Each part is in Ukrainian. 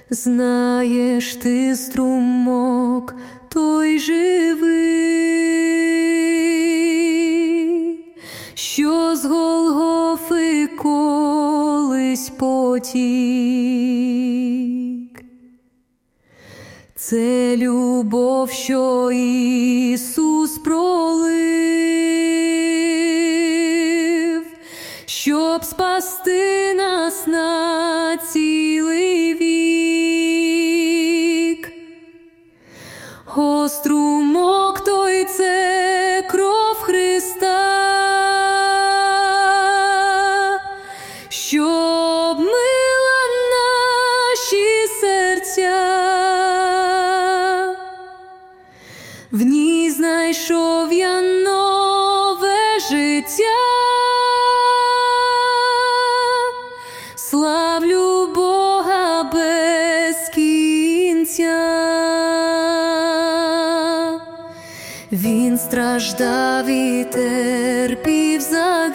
Знаєш ти струмок той живий, що з Голгофи колись потік. Це любов, що Ісус пролив, щоб спасти нас на цілий вік. О, струмок той — це кров Христа, щоб мила наші серця. В ній знайшов я нове життя. Славлю Бога без кінця. Він страждав і терпів за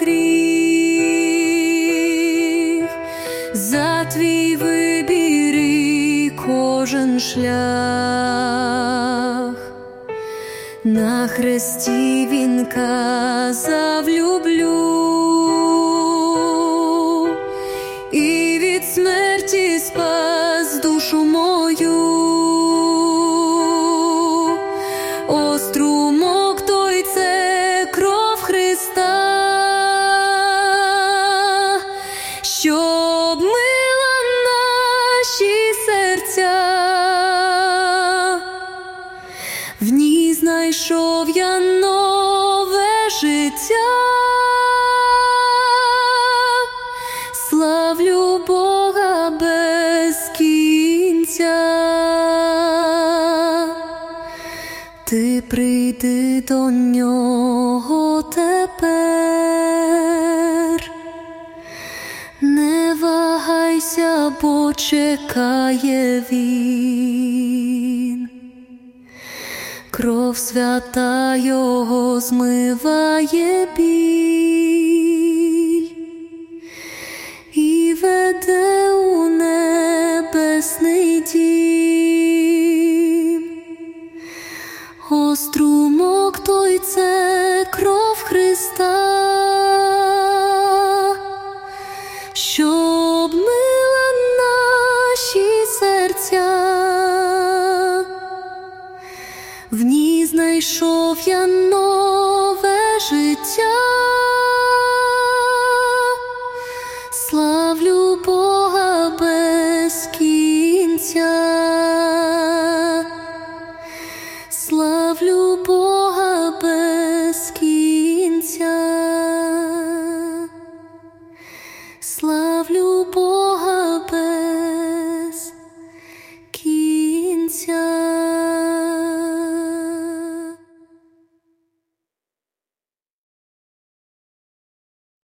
гріх, за твій вибір і кожен шлях. На хресті він казав «люблю», і від смерті спас душу мою. О, струмок той — це кров Христа, щоб мила наші серця. В ній знайшов я нове життя. Славлю Бога без кінця. Ти прийди до нього тепер, не вагайся, бо чекає він. Кров свята його змиває біль і веде у небесний дім. О, струмок той — це кров Христа, щоб мила наші серця. В ній знайшов я нове життя. Славлю Бога без кінця.